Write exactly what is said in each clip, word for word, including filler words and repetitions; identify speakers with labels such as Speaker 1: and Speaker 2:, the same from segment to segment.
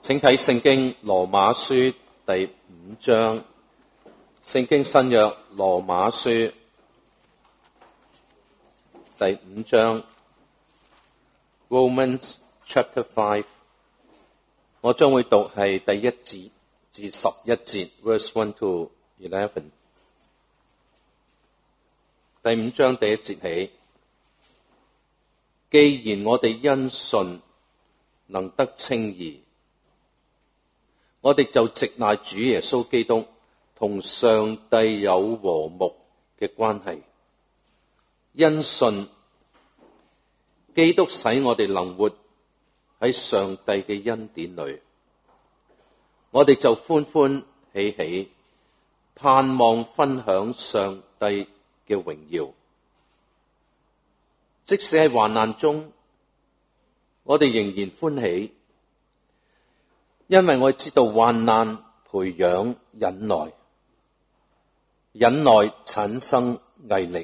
Speaker 1: 請睇聖經羅馬書第五章，聖經新約羅馬書第五章 Romans chapter five， 我將會讀係第一節至十一節 verse one to eleven。 第五章第一節起，既然我哋因信能得稱義，我哋就藉賴主耶穌基督同上帝有和睦嘅關係。因信，基督使我哋能活喺上帝嘅恩典裏，我哋就歡歡喜喜，盼望分享上帝嘅榮耀。即使喺患難中，我哋仍然歡喜，因為我知道患難培養忍耐，忍耐產生毅力，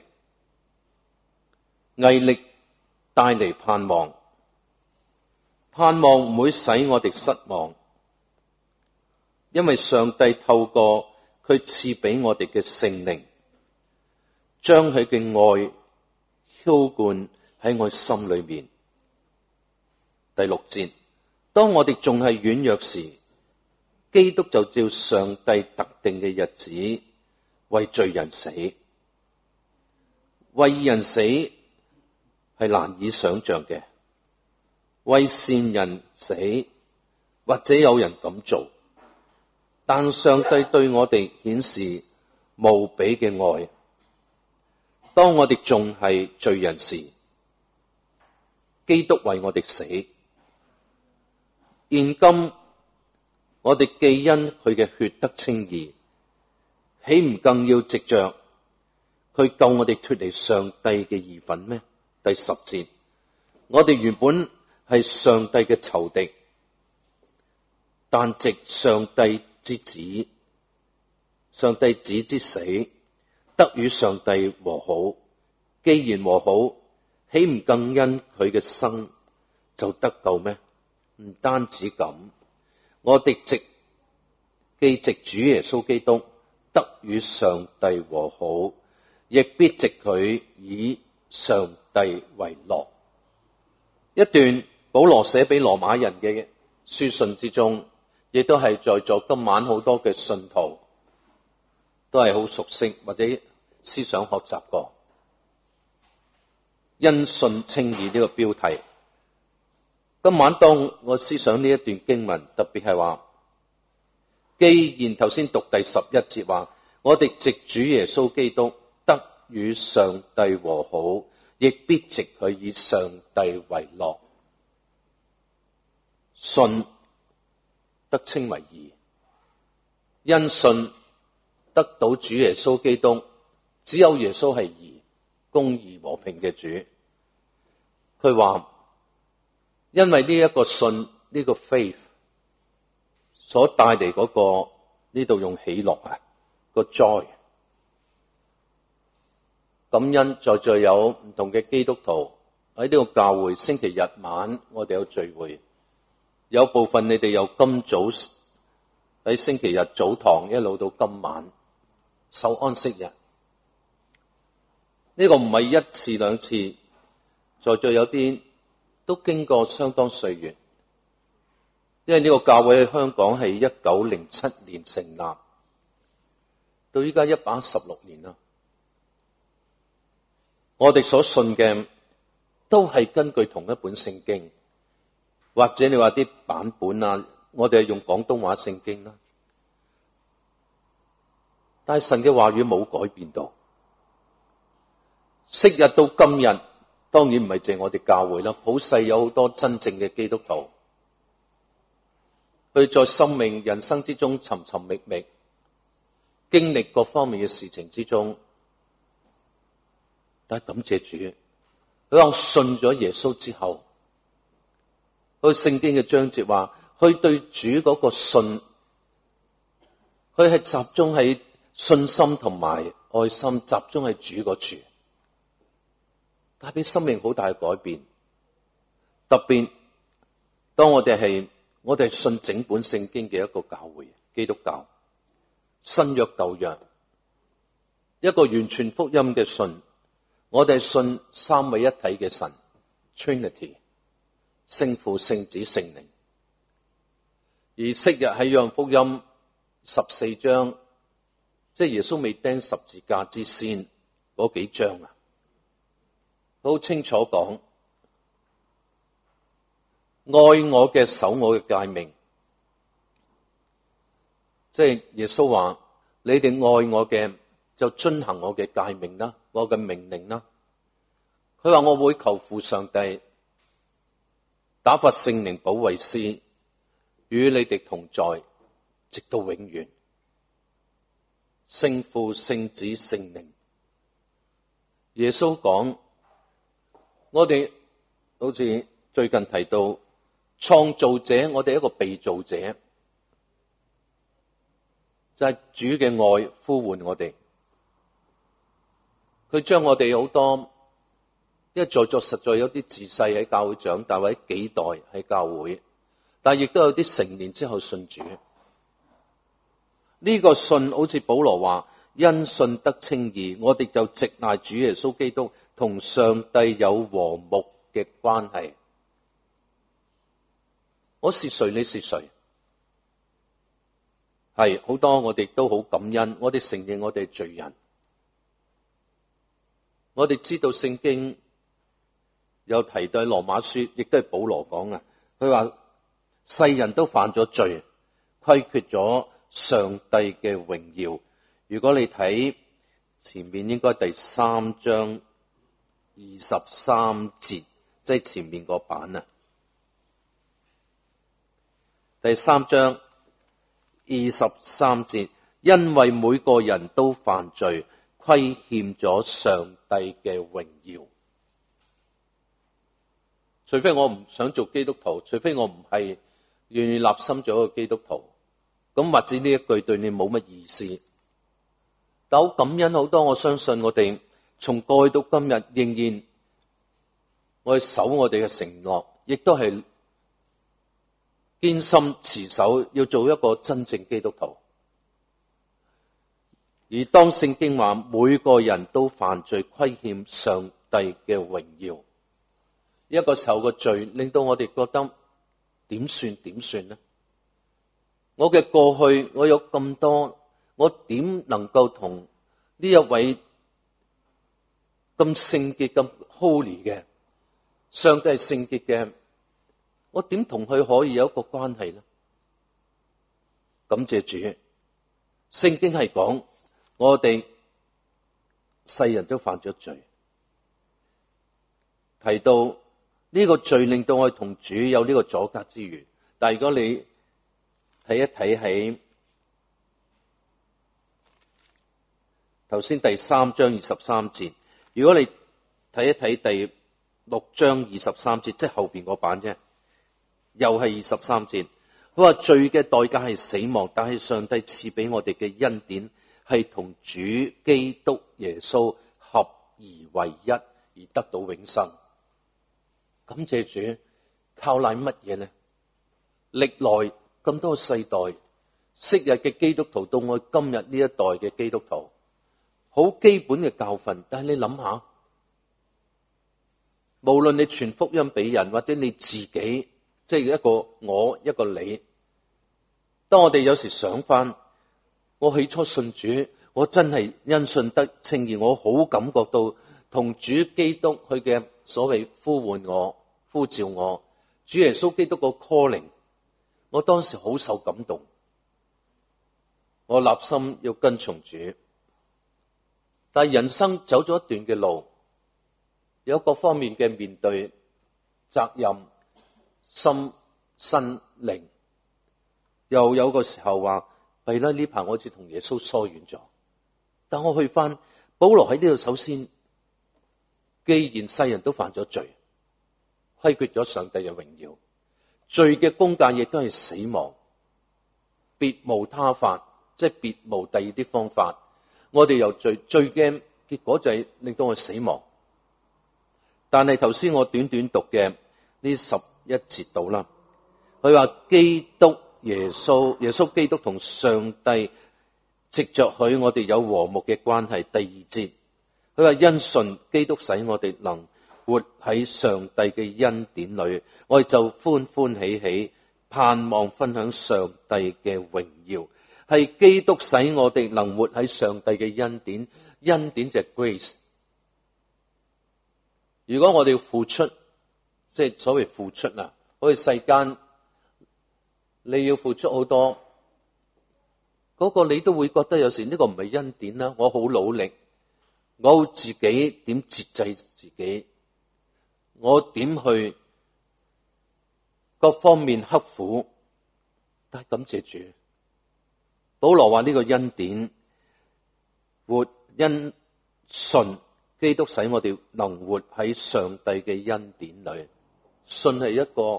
Speaker 1: 毅力帶嚟盼望，盼望唔會使我哋失望，因為上帝透過佢賜俾我哋嘅聖靈，將佢嘅愛澆灌喺我心裏面。第六節，當我哋仲係軟弱時，基督就照上帝特定嘅日子為罪人死。為人死係難以想象嘅，為善人死或者有人咁做，但上帝對我哋顯示無比嘅愛。當我哋仲係罪人時，基督為我哋死。現今我哋既因佢嘅血得稱義，豈唔更要藉着佢救我哋脫離上帝嘅義憤咩？第十節，我哋原本係上帝嘅仇敵，但藉上帝之子，上帝子之死，得與上帝和好。既然和好，豈唔更因佢嘅生就得救咩？唔單止咁，我哋藉既藉主耶穌基督得與上帝和好，亦必藉佢以上帝為樂。一段保羅寫俾羅馬人嘅書信之中，亦都係在座今晚好多嘅信徒都係好熟悉或者思想學習過。因信稱義呢個標題，今晚當我思想呢一段經文，特別係話，既然頭先讀第十一節話，我哋藉主耶穌基督得與上帝和好，亦必藉佢以上帝為樂。信得稱為義，因信得到主耶穌基督，只有耶穌係義、公義、和平嘅主。佢話因為呢一個信，呢、這個 faith 所帶嚟嗰個，呢度用喜樂啊，個 joy。感恩在座有唔同嘅基督徒喺呢個教會，星期日晚我哋有聚會，有部分你哋由今早喺星期日早堂一路到今晚守安息日。呢、這個唔係一次兩次，在座有啲都經過相當歲月，因為呢個教會喺香港係一九零七年成立，到依家一百一十六年啦。我哋所信嘅都係根據同一本聖經，或者你話啲版本啊，我哋係用廣東話聖經啦。但係神嘅話語冇改變到，昔日到今日，當然唔係淨係我哋教會啦，普世有好多真正嘅基督徒，佢在生命人生之中尋尋覓覓，經歷各方面嘅事情之中，但係感謝主，佢話我信咗耶穌之後，佢聖經嘅章節話，佢對主嗰個信，佢係集中喺信心同埋愛心，集中喺主嗰處。帶俾生命好大嘅改變，特別當我哋係我哋係信整本聖經嘅一個教會，基督教，新約舊約，一個完全福音嘅信。我哋係信三位一體嘅神 Trinity， 聖父、聖子、聖靈。而昔日喺約翰福音十四章，即係耶穌未釘十字架之先嗰幾章啊，好清楚講，愛我嘅守我嘅誡命，即係耶穌話：你哋愛我嘅就遵行我嘅誡命啦，我嘅命令啦。佢話我會求父上帝打發聖靈保惠師與你哋同在，直到永遠。聖父、聖子、聖靈。耶穌講，我哋好似最近提到創造者，我哋一個被造者，就係主嘅愛呼喚我哋。佢將我哋好多，因為在座實在有啲自細喺教會長大，或者幾代喺教會，但亦都有啲成年之後信主。呢、這個信好似保羅話，因信得稱義，我哋就藉賴主耶穌基督同上帝有和睦嘅關係。我是誰，你是誰？係好多我哋都好感恩，我哋承認我哋係罪人。我哋知道聖經有提到羅馬書，亦都係保羅講啊。佢話世人都犯咗罪，虧缺咗上帝嘅榮耀。如果你睇前面應該第三章二十三節，即係前面個版啊。第三章二十三節，因為每個人都犯罪，虧欠咗上帝嘅榮耀。除非我唔想做基督徒，除非我唔係願意立心做一個基督徒，咁或者呢一句對你冇乜意思。但好感恩，好多我相信我哋從過去到今日仍然我哋守我哋嘅承諾，亦都係堅心持守要做一個真正基督徒。而當聖經話每個人都犯罪，虧欠上帝嘅榮耀，一個時候嘅罪令到我哋覺得點算點算呢？我嘅過去我有咁多，我點能夠同呢一位咁聖潔咁 holy 嘅上帝係聖潔嘅，我點同佢可以有一個關係呢？感謝主，聖經係講我哋世人都犯咗罪，提到呢個罪令到我哋同主有呢個阻隔之緣。但係如果你睇一睇喺頭先第三章二十三節，如果你睇一睇第六章二十三節，即係後邊嗰版啫，又係二十三節。佢話罪嘅代價係死亡，但係上帝賜俾我哋嘅恩典係同主基督耶穌合而為一，而得到永生。感謝主，靠賴乜嘢呢？歷來咁多世代，昔日嘅基督徒到我今日呢一代嘅基督徒，好基本嘅教訓。但係你諗下，無論你傳福音俾人，或者你自己，即係一個我一個你，當我哋有時想翻，我起初信主，我真係因信得稱義，我好感覺到同主基督佢嘅所謂呼喚我、呼召我，主耶穌基督個 calling， 我當時好受感動，我立心要跟從主。但係人生走咗一段嘅路，有各方面嘅面對責任、心、身、靈，又有個時候話係啦，呢排我好似同耶穌疏遠咗。但我去翻保羅喺呢度，首先既然世人都犯咗罪，虧缺咗上帝嘅榮耀，罪嘅工價亦都係死亡，別無他法，即係別無第二啲方法。我哋由罪罪嘅結果就係令到我死亡。但係頭先我短短讀嘅呢十一節度啦， 佢話基督耶穌，耶穌基督同上帝藉着佢，我哋有和睦嘅關係。第二節，佢話因信基督使我哋能活喺上帝嘅恩典裏，我哋就歡歡喜喜，盼望分享上帝嘅榮耀。係基督使我哋能活喺上帝嘅恩典，恩典就係 grace。如果我哋要付出，即係所謂付出啊，好似世間你要付出好多，嗰個你都會覺得有時呢個唔係恩典啦。我好努力，我自己點節制自己，我點去各方面刻苦，但係感謝主。保羅話呢個恩典，活因信基督使我哋能活喺上帝嘅恩典裏。信係一個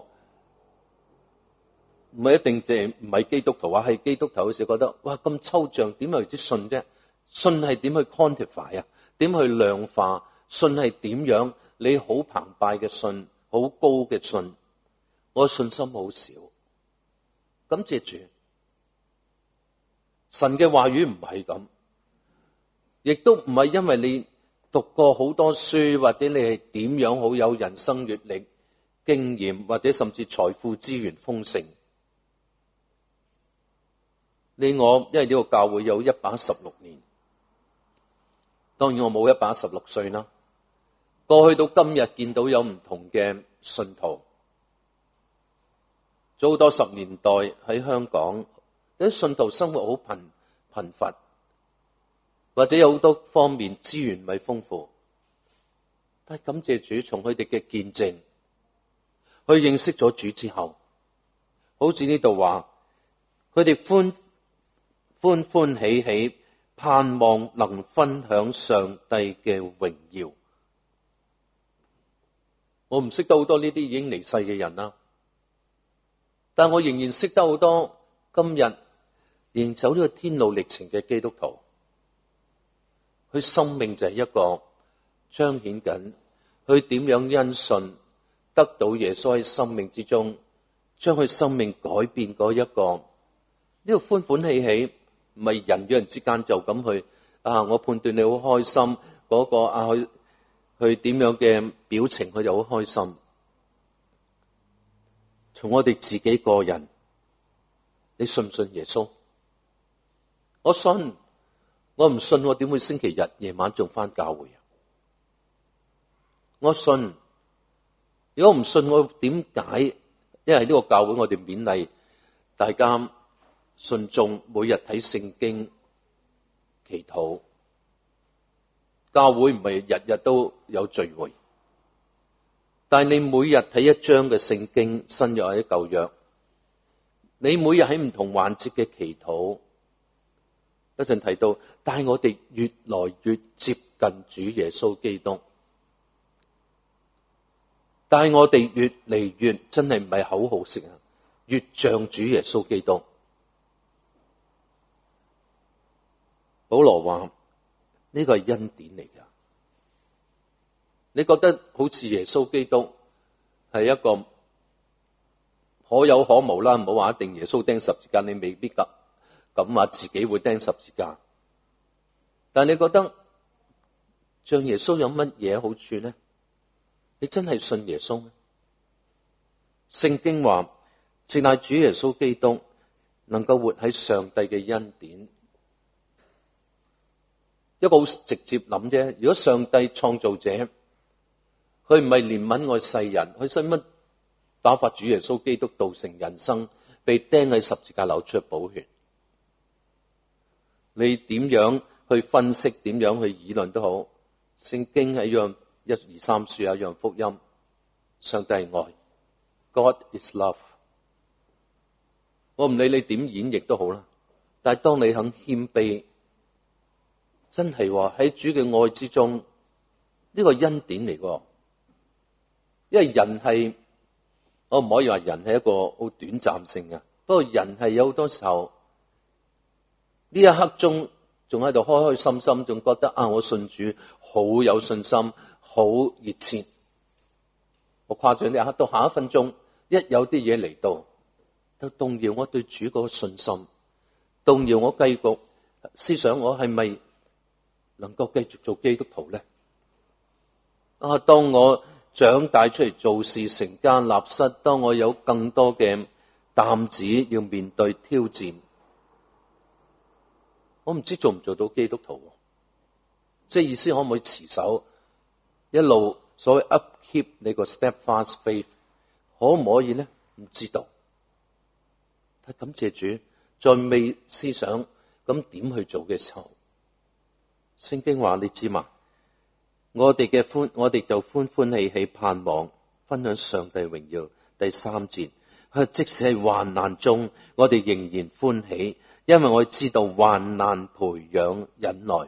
Speaker 1: 唔係一定淨係唔係基督徒啊，係基督徒嘅時候覺得哇咁抽象，點為之信啫？信係點去 quantify 啊？點去量化？信係點樣？你好澎湃嘅信，好高嘅信，我信心好少。感謝主，神嘅話語唔係咁，亦都唔係因為你讀過好多書，或者你係點樣好有人生閱歷、經驗，或者甚至財富資源豐盛。你我因為呢個教會有一百一十六年，當然我冇一百一十六歲啦。過去到今日見到有唔同嘅信徒，早多十年代喺香港啲信徒生活好貧貧乏，或者有好多方面資源唔係豐富，但係感謝主，從佢哋嘅見證，佢認識咗主之後，好似呢度話，佢哋歡歡歡喜喜，盼望能分享上帝嘅榮耀。我唔識得好多呢啲已經離世嘅人啦，但我仍然識得好多今日仍然走呢個天路歷程嘅基督徒，佢生命就係一個彰顯緊佢點樣因信得到耶穌喺生命之中，將佢生命改變嗰一個呢個歡歡喜喜，唔係人與人之間就咁去啊！我判斷你好開心，嗰個啊佢佢點樣嘅表情，佢就好開心。從我哋自己個人，你信唔信耶穌？我信，我唔信我點會星期日夜晚仲返教會啊？我信，如果唔信我點解？因為呢個教會我哋勉勵大家信眾每日睇聖經祈禱，教會唔係日日都有聚會，但係你每日睇一章嘅聖經，新約或者舊約，你每日喺唔同環節嘅祈禱，一陣提到帶我哋越來越接近主耶穌基督，帶我哋越嚟越真係唔係口號式啊，越像主耶穌基督。保羅話呢個係恩典嚟㗎，你覺得好似耶穌基督係一個可有可無啦，唔好話一定耶穌釘十字架，你未必㗎咁話自己會釘十字架，但係你覺得像耶穌有乜嘢好處呢？你真係信耶穌咩？聖經話淨係主耶穌基督能夠活喺上帝嘅恩典。一個好直接諗啫，如果上帝創造者，佢唔係憐憫愛世人，佢使乜打發主耶穌基督道成人生，被釘喺十字架流出寶血？你點樣去分析，點樣去議論都好，聖經係一樣一二三書一樣福音，上帝係愛 ，God is love。我唔理你點演繹都好啦，但係當你肯謙卑，真係話喺主嘅愛之中，呢個恩典嚟㗎。因為人係，我唔可以話人係一個好短暫性嘅，不過人係有好多時候呢一刻中仲喺度開開心心，仲覺得啊，我信主好有信心，好熱切。我誇張呢一刻到下一分鐘，一有啲嘢嚟到， 都動搖我對主嗰個信心，動搖我繼續思想我係咪能夠繼續做基督徒呢？啊，當我長大出嚟做事成家立室，當我有更多嘅擔子要面對挑戰，我唔知做唔做到基督徒，即係意思可唔可以持守一路所謂 upkeep 你個 steadfast faith， 可唔可以呢？唔知道。但感謝主，在未思想咁點去做嘅時候，聖經話你知嘛？我哋嘅歡，我哋就歡歡喜喜盼望分享上帝榮耀。第三節，即使係患難中，我哋仍然歡喜，因為我知道患難培養忍耐。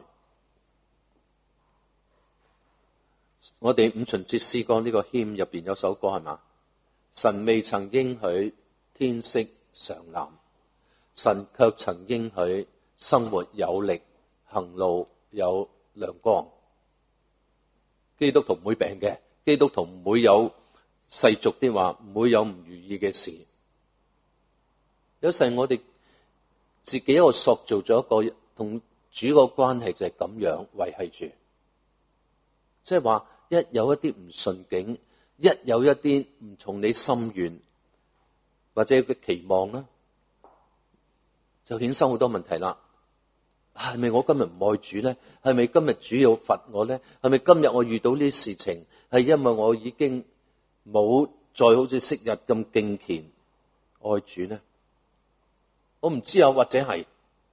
Speaker 1: 我哋五旬節詩歌呢個 hymn 入邊有首歌係嘛？神未曾應許天色常藍，神卻曾應許生活有力，行路有亮光。基督徒唔會病嘅，基督徒唔會有世俗啲話，唔會有唔如意嘅事。有時我哋自己一個塑造咗一個同主個關係就係咁樣維繫住，即係話一有一啲唔順境，一有一啲唔從你心願或者嘅期望啦，就衍生好多問題啦。係咪我今日唔愛主咧？係咪今日主要罰我咧？係咪今日我遇到呢啲事情係因為我已經冇再好似昔日咁敬虔愛主咧？我唔知啊，或者係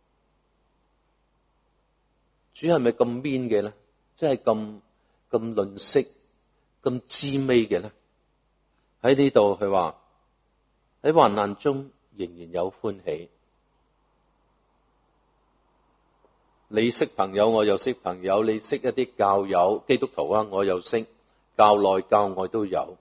Speaker 1: 主係咪咁 mean 嘅咧？即係咁咁吝嗇、咁滋味嘅咧？喺呢度佢話喺患難中仍然有歡喜。你識朋友，我又識朋友；你識一啲教友、基督徒啊，我又識，教內教外都有。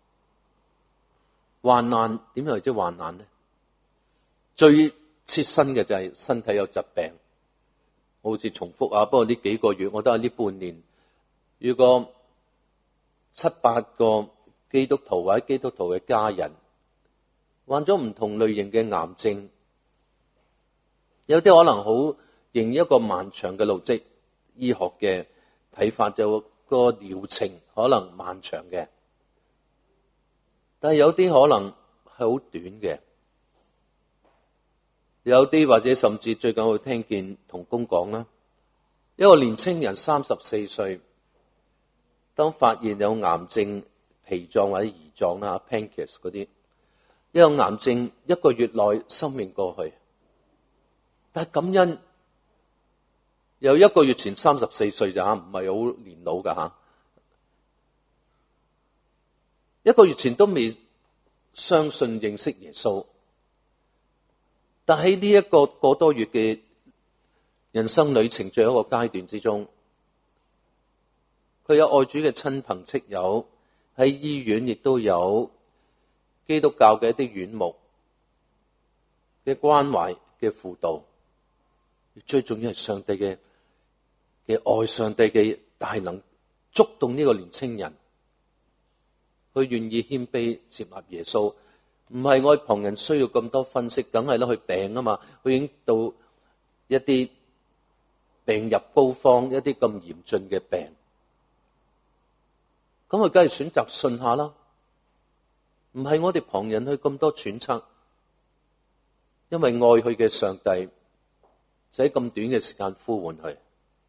Speaker 1: 患難點樣為之患難呢？最切身嘅就係身體有疾病，好似重複啊。不過呢幾個月，我都係呢半年，如果七八個基督徒或者基督徒嘅家人患咗唔同類型嘅癌症，有啲可能好。仍一個漫長嘅路跡，醫學嘅睇法就個療程可能漫長嘅，但係有啲可能係好短嘅，有啲或者甚至最近我聽見同工講啦，一個年青人三十四歲，當發現有癌症、脾臟或者胰臟啦 pancreas 嗰啲，一個癌症一個月內生命過去，但係感恩。由一個月前三十四歲咋，唔係好年老噶吓。一個月前都未相信認識耶穌，但喺呢一個個多月嘅人生旅程最後一個階段之中，佢有愛主嘅親朋戚友，喺醫院亦都有基督教嘅一啲院牧嘅關懷嘅輔導，最重要係上帝嘅。嘅愛，上帝嘅大能觸動呢個年青人，佢願意謙卑接納耶穌，唔係我旁人需要咁多分析，梗係啦，佢病啊嘛，佢已經到一啲病入膏肓，一啲咁嚴峻嘅病，咁佢梗係選擇信下啦，唔係我哋旁人去咁多揣測，因為愛佢嘅上帝就喺咁短嘅時間呼喚佢。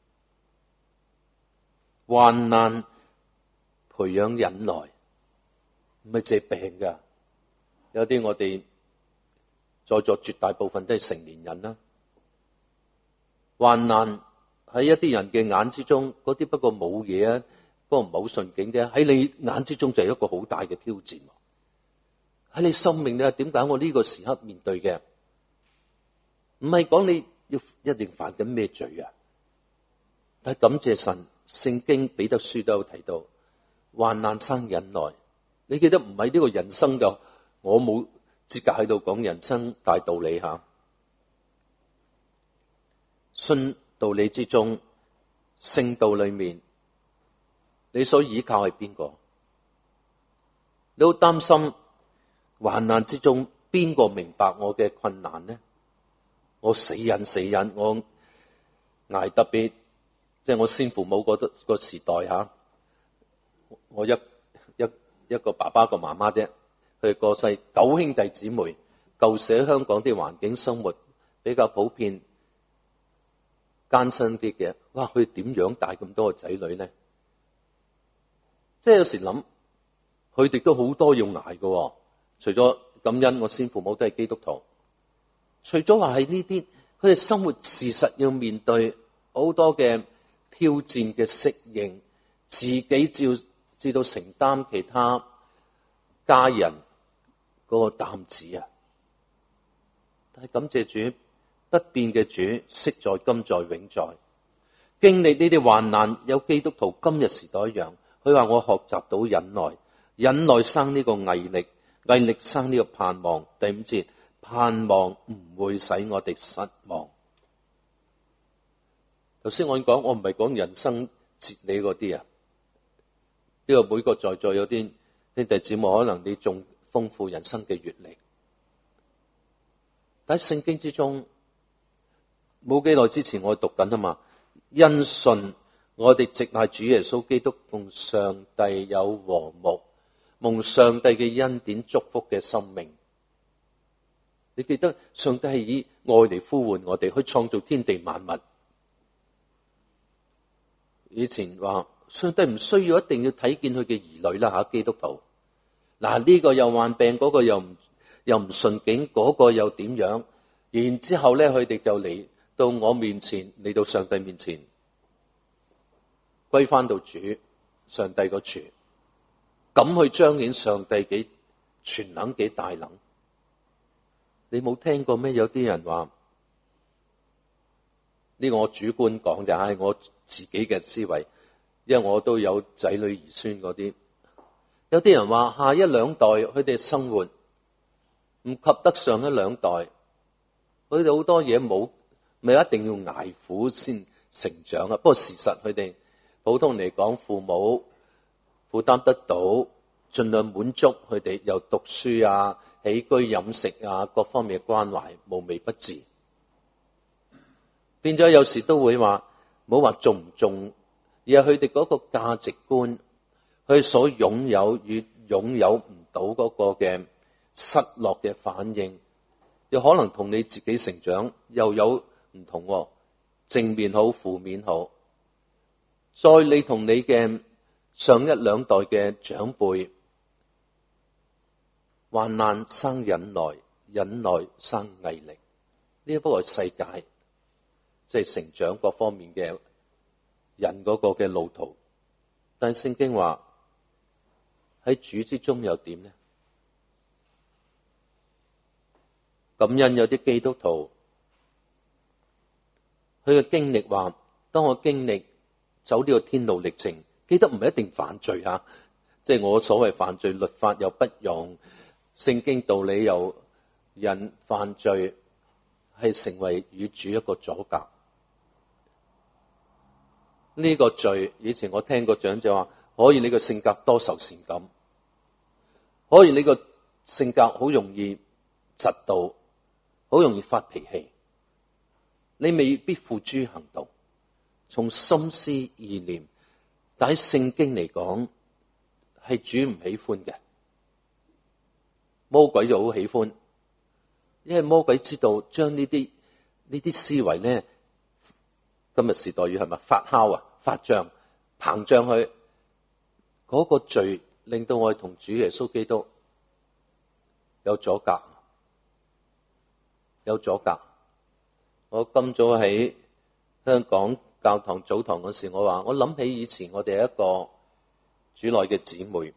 Speaker 1: 患難培養忍耐，唔係淨係病噶。有啲我哋在座絕大部分都係成年人啦。患難喺一啲人嘅眼之中，嗰啲不過冇嘢啊，不過唔係好順境啫。喺你眼之中就係一個好大嘅挑戰。喺你生命咧，點解我呢個時刻面對嘅？唔係講你要一定犯緊咩罪啊？但係感謝神。聖經彼得書都有提到，患難生忍耐。你記得唔係呢個人生嘅，我冇資格喺度講人生大道理吓。信道理之中，聖道裏面，你所依靠係邊個？你好擔心患難之中邊個明白我嘅困難呢？我死忍死忍，我捱特別，即係我先父母嗰個時代吓，我一一一個爸爸一個媽媽啫，佢哋過世九兄弟姊妹，舊時喺香港啲環境生活比較普遍艱辛啲嘅，哇！佢點樣帶咁多個仔女呢？即係有時諗，佢哋都好多要捱嘅，除咗感恩，我先父母都係基督徒。除咗話係呢啲，佢哋生活事實要面對好多嘅挑戰嘅適應，自己照知道承擔其他家人嗰個擔子啊！但係感謝主，不變嘅主，昔在今在永在，經歷呢啲患難，有基督徒今日時代一樣。佢話我學習到忍耐，忍耐生呢個毅力，毅力生呢個盼望。第五節，盼望唔會使我哋失望。頭先我講，我唔係講人生哲理嗰啲啊，呢個每個在座有啲兄弟姊妹，可能你仲豐富人生嘅閱歷。但喺聖經之中，冇幾耐之前我讀緊啊嘛，因信我哋直係主耶穌基督同上帝有和睦，蒙上帝嘅恩典祝福嘅生命。你記得上帝係以愛嚟呼喚我哋去創造天地萬物。以前話上帝唔需要一定要睇見佢嘅兒女啦吓，基督徒嗱，呢個又患病，嗰個又唔又唔順境，嗰個又點樣？然之後咧，佢哋就嚟到我面前，嚟到上帝面前，歸翻到主上帝個處，咁去彰顯上帝幾全能幾大能。你冇聽過咩？有啲人話呢個我主觀講就係我自己嘅思維，因為我都有仔女兒孫嗰啲。有啲人話下一兩代佢哋生活唔及得上一兩代，佢哋好多嘢冇，咪一定要捱苦先成長啊。不過事實佢哋普通嚟講，父母負擔得到，盡量滿足佢哋又讀書啊、起居飲食啊各方面嘅關懷，無微不至。變咗有時都會話冇話重唔重，而係佢哋嗰個價值觀，佢所擁有與擁有唔到嗰個嘅失落嘅反應，又可能同你自己成長又有唔同喎，正面好負面好。再你同你嘅上一兩代嘅長輩，患難生忍耐，忍耐生毅力，呢一不過世界即係成長各方面嘅人嗰個嘅路途。但係聖經話喺主之中又點呢？感恩有啲基督徒，佢嘅經歷話，當我經歷走呢個天路歷程，記得唔係一定犯罪吓，即係我所謂犯罪，律法又不容，聖經道理又人犯罪，係成為與主一個阻隔。呢個罪，以前我聽過長者話，可以你個性格多愁善感，可以你個性格好容易嫉妒，好容易發脾氣，你未必付諸行動，從心思意念，但喺聖經嚟講係主唔喜歡嘅，魔鬼就好喜歡，因為魔鬼知道將呢啲呢啲思維咧，今日時代語係咪發酵啊、發脹、膨脹去嗰個罪，令到我哋同主耶穌基督有阻隔，有阻隔。我今早喺香港教堂早堂嗰時，我話我諗起以前我哋一個主內嘅姊妹，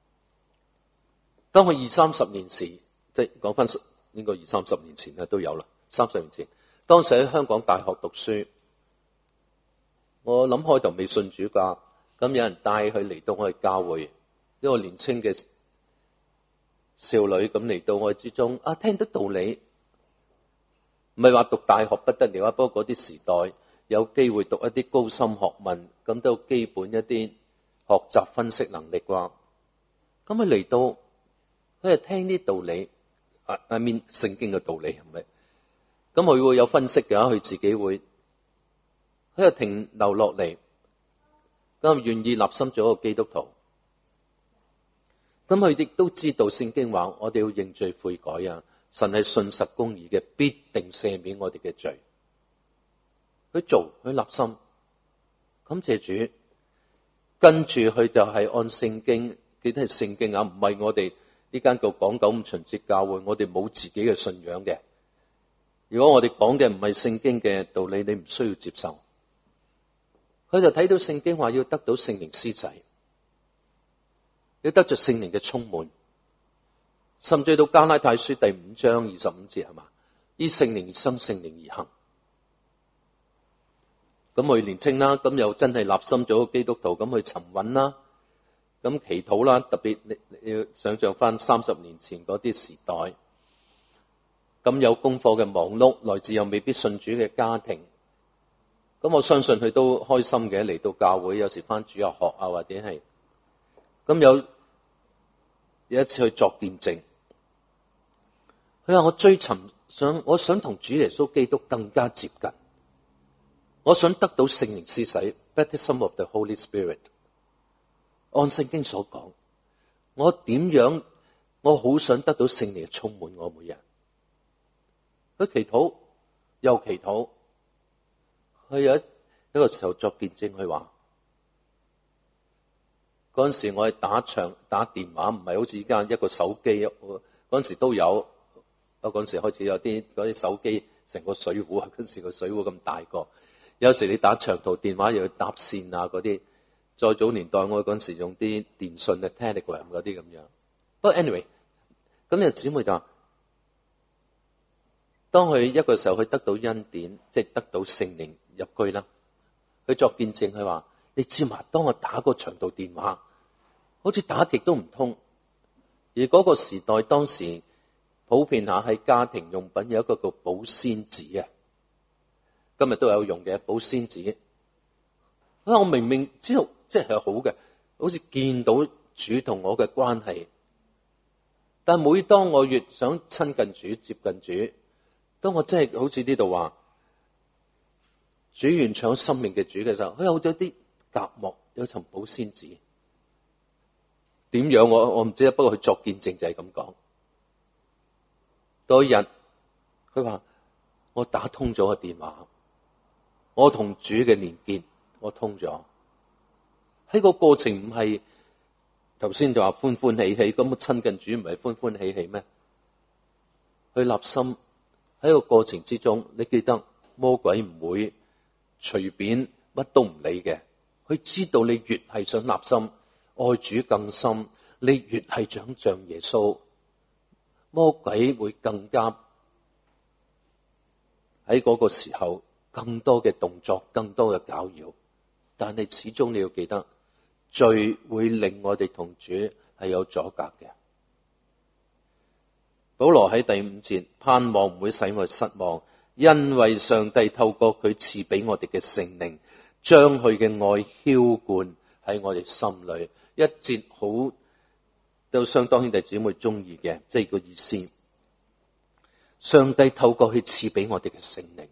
Speaker 1: 當佢二三十年時，即係講翻應該二三十年前咧都有啦，三十年前，當時喺香港大學讀書。我諗開頭未信主噶，咁有人帶佢嚟到我哋教會，一個年青嘅少女咁嚟到我哋之中，啊聽得道理，唔係話讀大學不得了啊，不過嗰啲時代有機會讀一啲高深學問，咁都基本一啲學習分析能力啩。咁佢嚟到，佢係聽啲道理， I I mean 聖經嘅道理係咪？咁佢會有分析嘅，佢自己會，佢就停留落嚟，咁願意立心做一個基督徒。咁佢亦都知道聖經話，我哋要認罪悔改啊！神係信實公義嘅，必定赦免我哋嘅罪。佢做，佢立心，感謝主。跟住佢就係按聖經，記得係聖經啊，唔係我哋呢間叫港九五旬節教會，我哋冇自己嘅信仰嘅。如果我哋講嘅唔係聖經嘅道理，你唔需要接受。佢就睇到聖經話要得到聖靈施洗，要得着聖靈嘅充滿，甚至到加拉太書第五章二十五節係嘛？依聖靈而生，聖靈而行。咁佢年青啦，咁又真係立心做個基督徒，咁去尋揾啦，咁祈禱啦，特別你你要想象翻三十年前嗰啲時代，咁有功課嘅忙碌，來自又未必信主嘅家庭，咁我相信佢都開心嘅嚟到教會，有時翻主日學啊，或者係，咁有有一次去作見證，佢話我追尋想，我想同主耶穌基督更加接近。我想得到聖靈施洗 ，Baptism of the Holy Spirit。按聖經所講，我點樣？我好想得到聖靈充滿我每日。佢祈禱又祈禱，佢有一一個時候作見證，佢話嗰陣時我係打長打電話，唔係好似依家一個手機。嗰陣時都有，我嗰陣時開始有啲嗰啲手機成個水壺啊，嗰陣時個水壺咁大個。有時你打長途電話又要搭線啊嗰啲，再早年代我嗰陣時用啲電信嘅 Telegram 嗰啲咁樣。不過 anyway， 咁有姊妹就話，當佢一個時候佢得到恩典，即係得到聖靈入居啦，佢作見證佢話：你知嘛？當我打個長途電話，好似打極都唔通。而嗰個時代當時普遍下喺家庭用品有一個叫保鮮紙啊。今日都有用嘅保鮮紙，我明明知道即係好嘅，好似見到主同我嘅關係，但每當我越想親近主、接近主，當我真係好似呢度話主完搶生命嘅主嘅時候，佢有咗啲隔膜，有層保鮮紙。點樣我我唔知，不過佢作見證就係咁講。嗰日佢話我打通咗個電話。我同主嘅連結，我通咗。喺個過程唔係頭先就話歡歡喜喜，咁親近主唔係歡歡喜喜咩？去立心喺個過程之中，你記得魔鬼唔會隨便乜都唔理嘅。佢知道你越係想立心愛主更深，你越係想像耶穌，魔鬼會更加喺嗰個時候。更多嘅動作，更多嘅攪擾，但係始終你要記得，罪會令我哋同主係有阻隔嘅。保羅喺第五節，盼望唔會使我失望，因為上帝透過佢賜俾我哋嘅聖靈，將佢嘅愛澆灌喺我哋心裏。一節好都相當兄弟姊妹中意嘅，即係個意思。上帝透過佢賜俾我哋嘅聖靈。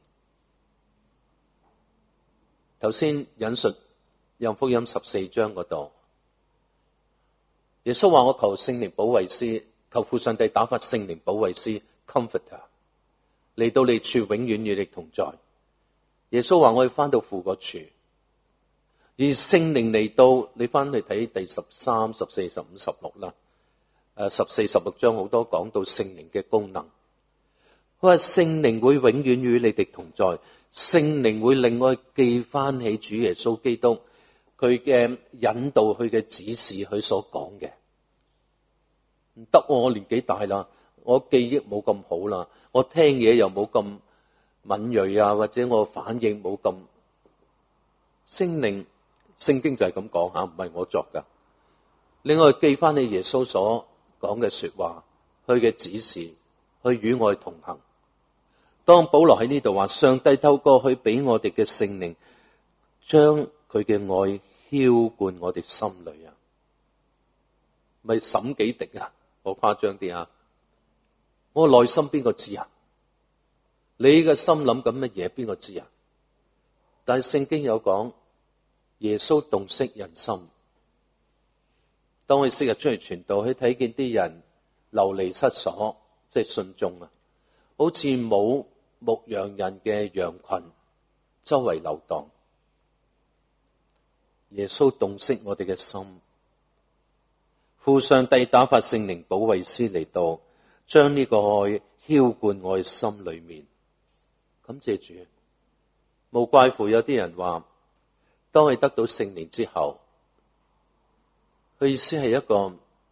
Speaker 1: 頭先引述約翰福音十四章嗰度，耶穌話：我求聖靈保惠師，求父上帝打發聖靈保惠師 Comforter 嚟到你處，永遠與你同在。耶穌話：我要翻到父個處，而聖靈嚟到，你翻去睇第十三、十四、十五、十六啦。誒，十四、十六章好多講到聖靈嘅功能。佢話聖靈會永遠與你哋同在。聖靈會令我記翻起主耶穌基督佢嘅引導，佢嘅指示，佢所講嘅。唔得，我年紀大啦，我記憶冇咁好啦，我聽嘢又冇咁敏銳啊，或者我反應冇咁。聖靈聖經就係咁講吓，唔係我作噶。另外記翻起耶穌所講嘅說話，佢嘅指示，去與我同行。當保羅喺呢度話，上帝透過去俾我哋嘅聖靈，將佢嘅愛澆灌我哋心裏啊，咪審幾滴啊？好誇張啲啊！ 我內心邊個知啊？你嘅心諗緊乜嘢？邊個知啊？但係聖經有講，耶穌洞悉人心。當佢昔日出嚟傳道，佢睇見啲人流離失所，即係信眾啊，好似冇牧羊人嘅羊群周圍流蕩。耶穌洞悉我哋嘅心，父上帝打發聖靈保惠師嚟到，將呢個愛澆灌我嘅心裏面。感謝主，無怪乎有啲人話，當佢得到聖靈之後，佢意思係一個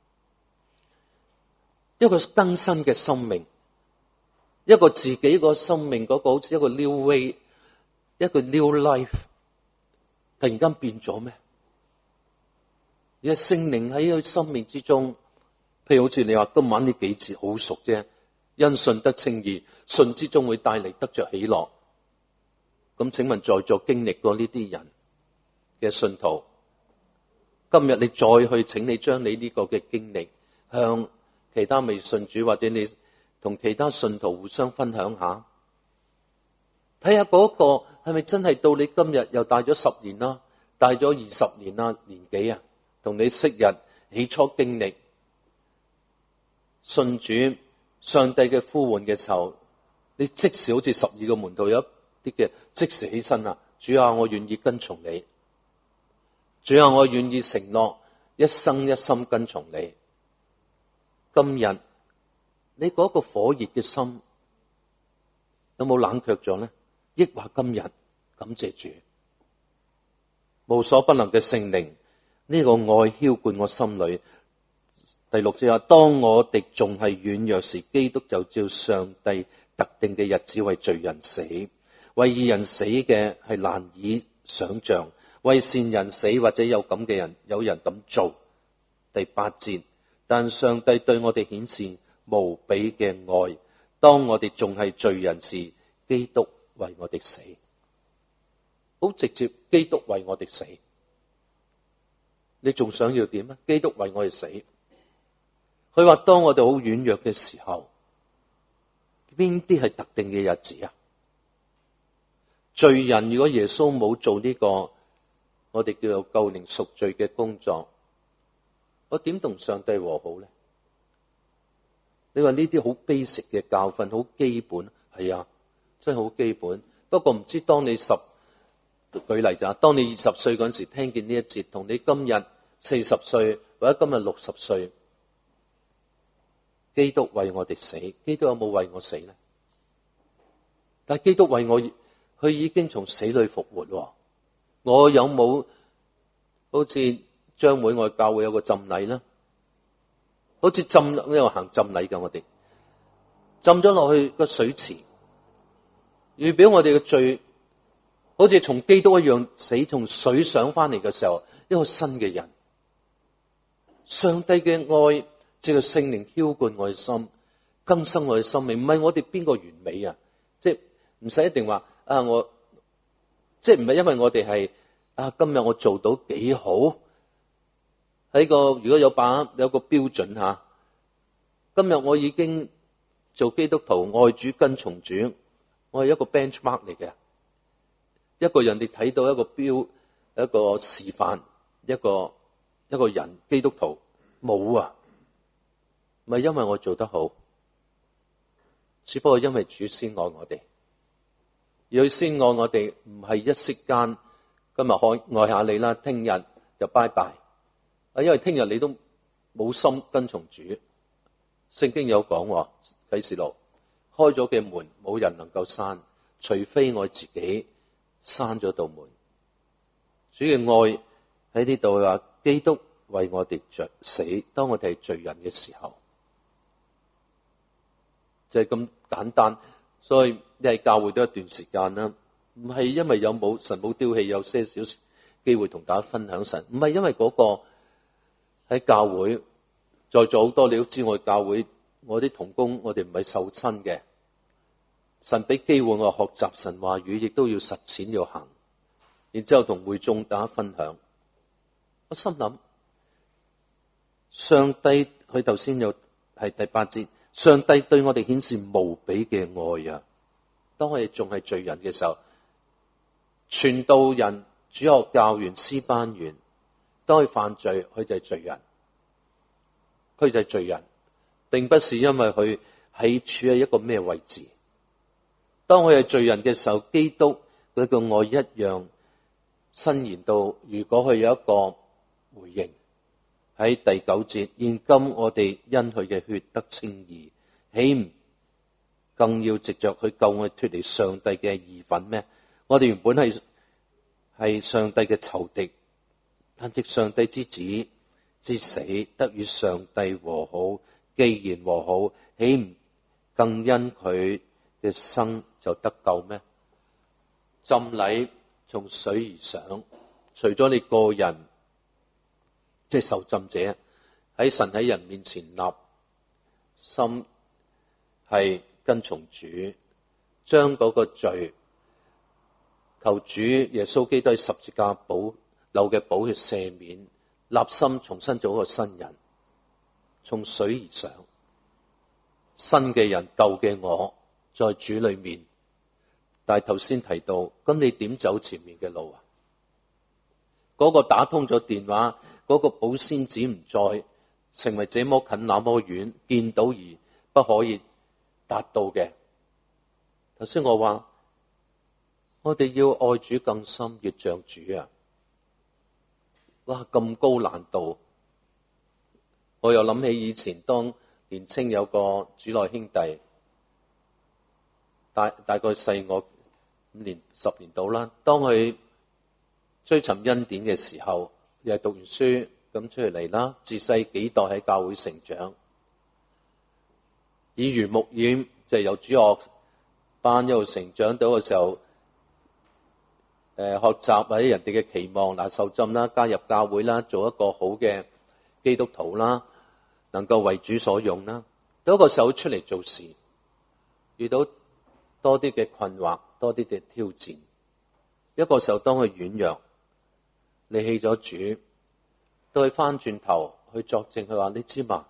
Speaker 1: 一個更新嘅生命，一個自己個生命嗰個好似一個 new way， 一個 new life， 突然間變咗咩？而係聖靈喺佢生命之中，譬如好似你話今晚呢幾節好熟啫，因信得稱義，信之中會帶嚟得着喜樂。咁請問在座經歷過呢啲人嘅信徒，今日你再去，請你將你呢個嘅經歷向其他未信主，或者你同其他信徒互相分享下，睇下嗰個係咪真係到你今日又大咗十年啦，大咗二十年啦，年紀啊，同你昔日起初經歷信主上帝嘅呼喚嘅時候，你即時好似十二個門徒有一啲嘅即時起身啊，主啊，我願意跟從你，主啊，我願意承諾一生一心跟從你。今日你嗰個火熱嘅心有冇冷卻咗呢？抑或今日感謝主，無所不能嘅聖靈呢個愛澆灌我心裏。第六節話，當我哋仲係軟弱時，基督就照上帝特定嘅日子為罪人死，為義人死嘅係難以想象，為善人死，或者有咁嘅人，有人咁做。第八節，但上帝對我哋顯示無比嘅愛，當我哋仲係罪人時，基督為我哋死。好直接，基督為我哋死。你仲想要點啊？基督為我哋死。佢話當我哋好軟弱嘅時候，邊啲係特定嘅日子啊？罪人如果耶穌冇做呢個我哋叫做救靈贖罪嘅工作，我點同上帝和好呢？你話呢啲好 basic 嘅教訓，好基本，係啊，真係好基本。不過唔知當你十舉例就係，當你二十歲嗰陣時聽見呢一節，同你今日四十歲或者今日六十歲，基督為我哋死，基督有冇為我死呢？但係基督為我，佢已經從死裏復活。我有冇好似將會我教會有個浸禮啦？好似浸呢度行浸禮嘅，我哋浸咗落去個水池，預表我哋嘅罪，好似從基督一樣死，從水上翻嚟嘅時候，一個新嘅人。上帝嘅愛藉着聖靈澆灌我嘅心，更新我嘅生命。唔係我哋邊個完美啊？即係唔使一定話啊，我即係唔係因為我哋係啊，今日我做到幾好，喺個如果有把有個標準吓，今日我已經做基督徒，愛主跟從主，我係一個 benchmark 嚟嘅，一個人哋睇到一個標，一個示範，一個一個人基督徒冇啊，唔係因為我做得好，只不過因為主先愛我哋，而佢先愛我哋，唔係一息間今日愛愛下你啦，聽日就拜拜。啊，因為聽日你都冇心跟從主。聖經有講啟示錄，開咗嘅門冇人能夠閂，除非我自己閂咗道門。主嘅愛喺呢度話，基督為我哋着死，當我哋係罪人嘅時候，就係咁簡單。所以你喺教會都一段時間啦，唔係因為有冇神冇丟棄，有些少機會同大家分享神，唔係因為嗰個喺教會在座好多，你都知我教會我啲同工，我哋唔係受薪嘅，神俾機會我學習神話語，亦都要實踐要行，然之後同會眾大家分享。我心諗，上帝佢頭先有係第八節， 上帝對我哋顯示無比嘅愛啊！當我哋仲係罪人嘅時候，傳道人、主學教員、詩班員，當佢犯罪，佢就係罪人，佢就係罪人，並不是因為佢喺處喺一個咩位置。當佢係罪人嘅時候，基督佢嘅愛一樣伸延到，如果佢有一個回應喺第九節，現今我哋因佢嘅血得稱義，豈唔更要藉着佢救我哋脫離上帝嘅義憤咩？我哋原本係係上帝嘅仇敵，但藉上帝之子之死得與上帝和好。既然和好，豈唔更因佢嘅生就得救咩？浸禮從水而上，除咗你個人即係受浸者喺神喺人面前立心係跟從主，將嗰個罪求主耶穌基督喺十字架寶流嘅寶血赦免，立心重新做一個新人，從水而上，新嘅人舊嘅我在主裏面。但係頭先提到，咁你點走前面嘅路啊？嗰個打通咗電話，嗰個保鮮紙唔再成為這麼近那麼遠，見到而不可以達到嘅。頭先我話我哋要愛主更深，越像主啊！哇，咁高難度！我又諗起以前當年青有個主內兄弟，大大概細我五年十年到啦。當佢追尋恩典嘅時候，又係讀完書咁出嚟啦，自細幾代喺教會成長，耳濡目染，就係由主學班一路成長到嘅時候，誒學習或者人哋嘅期望，嗱受浸啦，加入教會啦，做一個好嘅基督徒啦，能夠為主所用啦。到一個時候出嚟做事，遇到多啲嘅困惑，多啲嘅挑戰。一個時候當佢軟弱，離棄咗主，到佢翻轉頭去作證，佢話：你知嘛？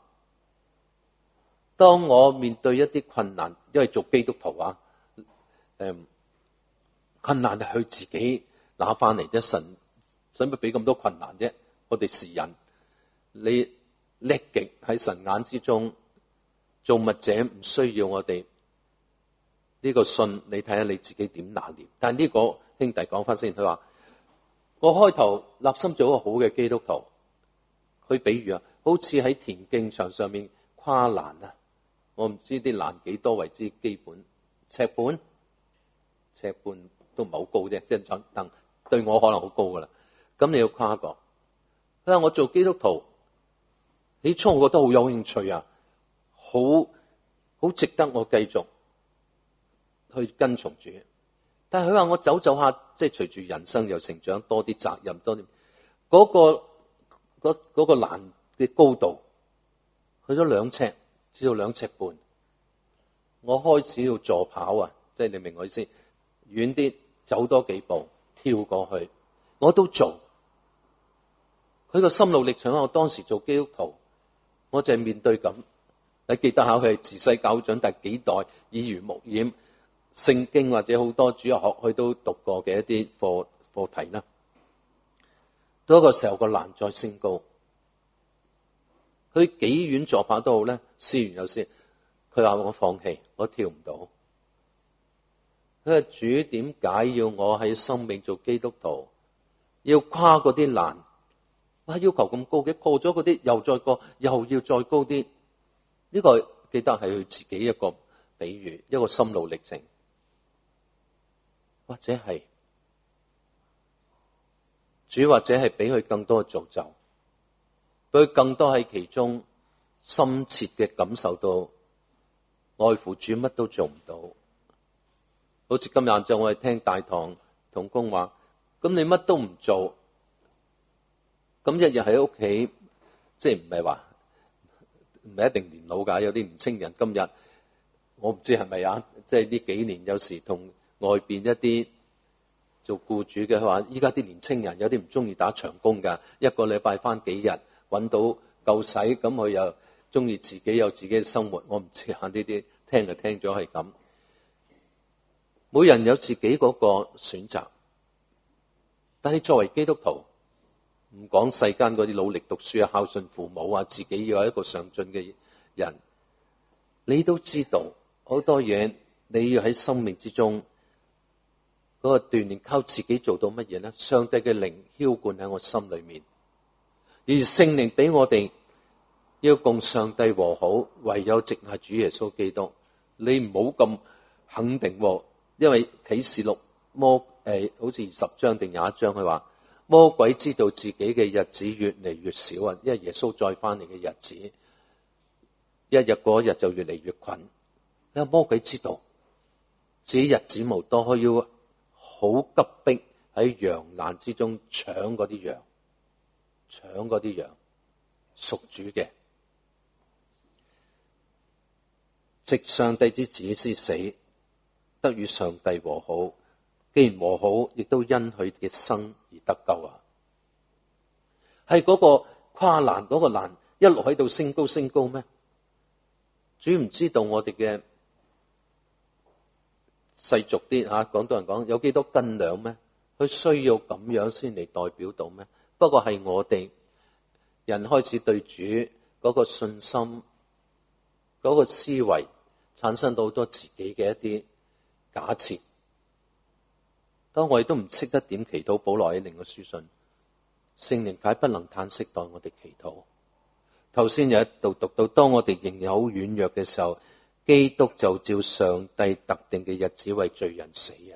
Speaker 1: 當我面對一啲困難，因為做基督徒啊，誒困難係佢自己拿翻嚟啫，神使乜俾咁多困難啫？我哋是人，你叻極喺神眼之中，造物者唔需要我哋呢個信，你睇下你自己點拿捏。但係呢個兄弟講翻先，佢話：我開頭立心做一個好嘅基督徒，佢比喻啊，好似喺田徑場上面跨欄啊，我唔知啲欄幾多為之基本，尺半，尺半都唔係好高啫，即係等等對我可能好高噶啦。咁你要跨過。佢話我做基督徒，起初我覺得好有興趣啊，好好值得我繼續去跟從主。但係佢話我走走下，即係隨住人生又成長，多啲責任，多啲嗰個嗰嗰個欄嘅高度，去咗兩尺至到兩尺半。我開始要助跑啊，即係你明我意思，遠啲走多幾步，跳過去，我都做。佢個心路歷程，我當時做基督徒，我就係面對咁。你記得下佢係自細教長，但係幾代耳濡目染。聖經或者好多主日學佢都讀過嘅一啲課課題啦。到一個時候個欄再升高，佢幾遠助跑都好咧，試完又試，佢話我放棄，我跳唔到。佢話主點解要我喺生命做基督徒，要跨嗰啲欄？哇，要求咁高嘅，過咗嗰啲又再過，又要再高啲。呢個記得係佢自己一個比喻，一個心路歷程。或者係主，或者係俾佢更多嘅造就，俾佢更多喺其中深切嘅感受到愛父主乜都做唔到。好似今日晏晝我哋聽大堂同工話，咁你乜都唔做，咁日日喺屋企，即係唔係話唔係一定年老㗎，有啲年青人今日我唔知係咪啊，即係呢幾年有時同外邊一啲做僱主嘅，佢話依家啲年青人有啲唔中意打長工㗎，一個禮拜返幾日，揾到夠使，咁佢又中意自己有自己嘅生活，我唔知下呢啲聽就聽咗係咁。每人有自己嗰個選擇，但係作為基督徒，唔講世間嗰啲努力讀書啊、孝順父母啊，自己要係一個上進嘅人，你都知道好多嘢，你要喺生命之中嗰個鍛鍊，靠自己做到乜嘢呢？上帝嘅靈澆灌喺我心裏面，而聖靈俾我哋要共上帝和好，唯有藉係主耶穌基督。你唔好咁肯定喎，因為啟示錄魔誒，好似十章定廿一章，佢話魔鬼知道自己嘅日子越嚟越少啊，因為耶穌再翻嚟嘅日子，一日過一日就越嚟越近。因為魔鬼知道自己日子無多，佢要好急迫喺羊欄之中搶嗰啲羊，搶嗰啲羊，屬主嘅。藉上帝之子之死，得與上帝和好。既然和好，亦都因佢嘅生而得救啊！係嗰個跨欄嗰個欄一路喺度升高升高咩？主唔知道我哋嘅世俗啲吓，廣東人講有幾多斤兩咩？佢需要咁樣先嚟代表到咩？不過係我哋人開始對主嗰個信心、嗰個思維產生到好多自己嘅一啲假設。當我哋都唔識得點祈禱，保羅喺另一個書信，聖靈解不能嘆息代我哋祈禱。頭先有一度讀到，當我哋仍然好軟弱嘅時候，基督就照上帝特定嘅日子為罪人死啊！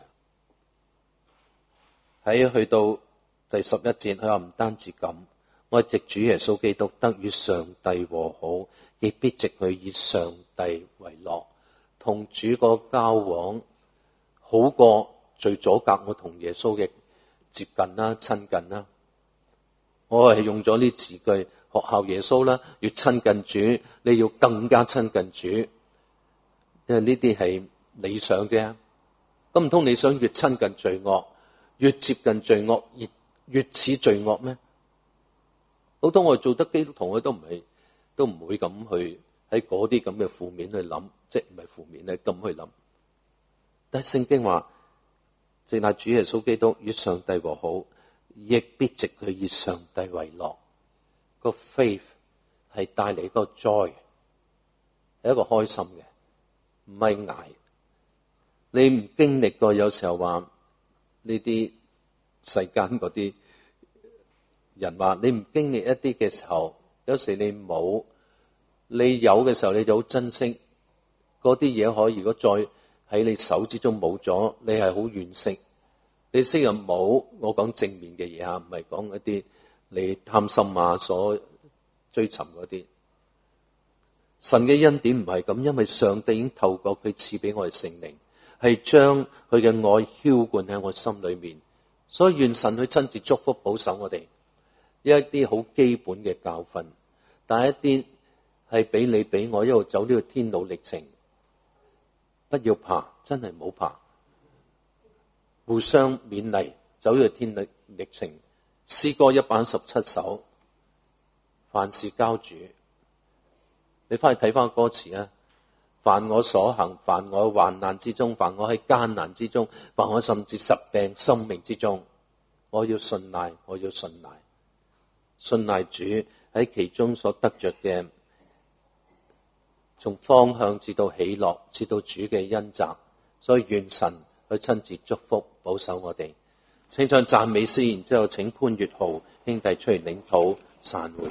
Speaker 1: 喺去到第十一節，佢話唔單止咁，我藉主耶穌基督得與上帝和好，亦必藉佢以上帝為樂，同主個交往好過最阻隔我同耶穌嘅接近啦、親近啦。我係用咗呢字句，學效耶穌啦，越親近主，你要更加親近主，因為呢啲係理想啫。咁唔通你想越親近罪惡，越接近罪惡，越越似罪惡咩？好多我哋做得基督徒，我都唔係，都唔會咁去喺嗰啲咁嘅負面去諗，即係唔係負面咧咁去諗。但係聖經話，藉那主耶穌基督與上帝和好，亦必藉佢以上帝為樂。個 faith 係帶嚟一個 joy， 係一個開心嘅，唔係捱。你唔經歷過，有時候話呢啲世間嗰啲人話你唔經歷一啲嘅時候，有時你冇，你有嘅時候你就好珍惜嗰啲嘢。可以如果再喺你手之中冇咗，你係好惋惜。你昔日冇，我講正面嘅嘢啊，唔係講一啲你貪心啊所追尋嗰啲。神嘅恩典唔係咁，因為上帝已經透過佢賜俾我哋聖靈，係將佢嘅愛澆灌喺我心裏面。所以願神去親自祝福保守我哋一啲好基本嘅教訓，但係一啲係俾你俾我一路走呢個天路歷程。不要怕，真係唔好怕，互相勉勵，走呢個天路歷程。詩歌一百一十七首，凡事交主。你翻去睇翻歌詞啊！凡我所行，凡我患難之中，凡我喺艱難之中，凡我甚至疾病生命之中，我要信賴，我要信賴，信賴主喺其中所得着嘅，從方向至到喜樂，至到主嘅恩澤。所以願神去親自祝福保守我哋。請唱讚美詩，然之後請潘月豪兄弟出嚟領禱散會。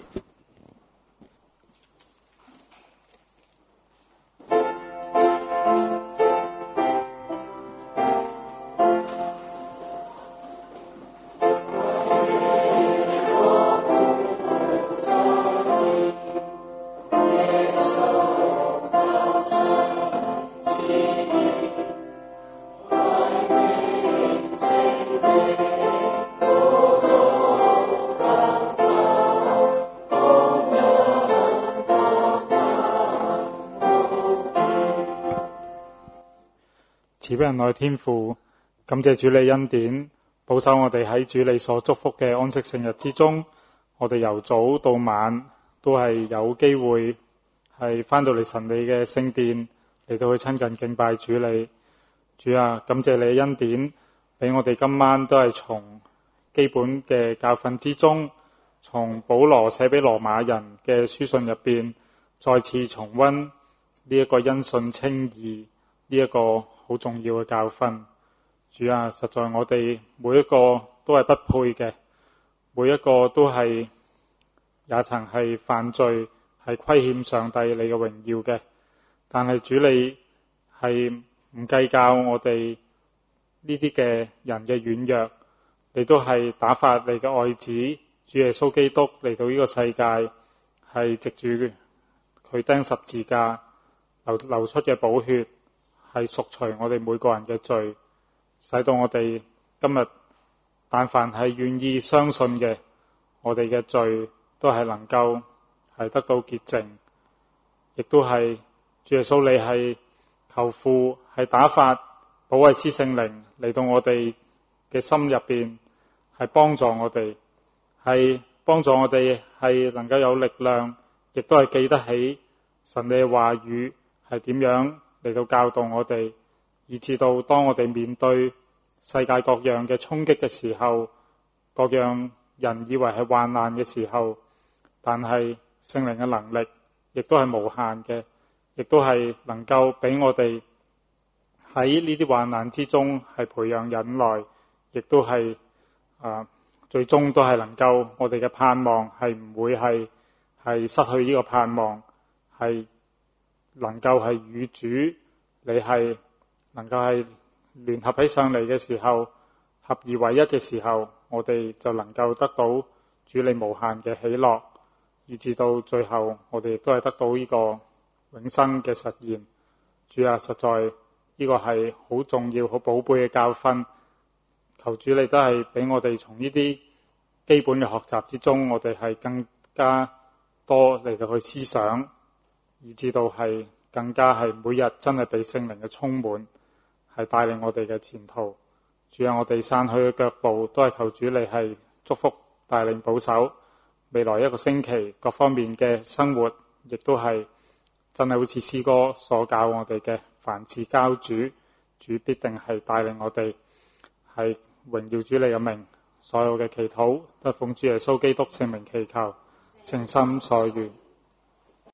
Speaker 2: 慈悲仁愛天父，感謝主你恩典，保守我哋喺主你所祝福嘅安息聖日之中。我哋由早到晚都係有機會係翻到嚟神你嘅聖殿嚟到去親近敬拜主你。主啊，感謝你嘅恩典，俾我哋今晚都係從基本嘅教訓之中，從保羅寫俾羅馬人嘅書信入邊，再次重溫呢一個因信稱義呢一個好重要嘅教訓。主啊，實在我哋每一個都係不配嘅，每一個都係也曾係犯罪，係虧欠上帝你嘅榮耀嘅。但係主你係唔計較我哋呢啲嘅人嘅軟弱，你都係打發你嘅愛子主耶穌基督嚟到呢個世界，係藉住佢釘十字架流流出嘅寶血，係贖除我哋每個人嘅罪，使到我哋今日但凡係願意相信嘅，我哋嘅罪都係能夠係得到潔淨，亦都係主耶穌你係求父係打發保惠師聖靈嚟到我哋嘅心入邊，係幫助我哋，係幫助我哋係能夠有力量，亦都係記得起神嘅話語係點樣嚟到教導我哋，以至到當我哋面對世界各樣嘅衝擊嘅時候，各樣人以為係患難嘅時候，但係聖靈嘅能力亦都係無限嘅，亦都係能夠俾我哋喺呢啲患難之中係培養忍耐，亦都係啊最終都係能夠我哋嘅盼望係唔會係係失去呢個盼望，係能夠係與主你係能夠係聯合起上嚟嘅時候，合而為一嘅時候，我哋就能夠得到主你無限嘅喜樂，以至到最後我哋亦都係得到呢個永生嘅實現。主啊，實在呢個係好重要好寶貝嘅教訓，求主你都係俾我哋從呢啲基本嘅學習之中，我哋係更加多嚟到去思想，以至到係更加係每日真係被聖靈嘅充滿，係帶領我哋嘅前途。主啊，我哋散去嘅腳步都係求主你係祝福帶領保守，未來一個星期各方面嘅生活亦都係真係好似詩歌所教我哋嘅，凡事交主，主必定係帶領我哋係榮耀主你嘅名。所有嘅祈禱都奉主耶穌基督聖名祈求，誠心所願。